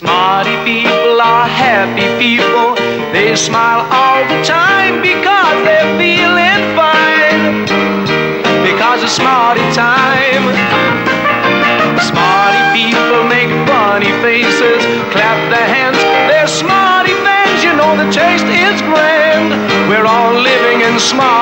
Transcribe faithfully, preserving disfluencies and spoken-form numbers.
Smarty people are happy people. They smile all the time because they're feeling fine. Because it's Smarty time. Smarty people make funny faces, clap their hands. They're Smarty fans, you know the taste is grand. We're all living in Smarty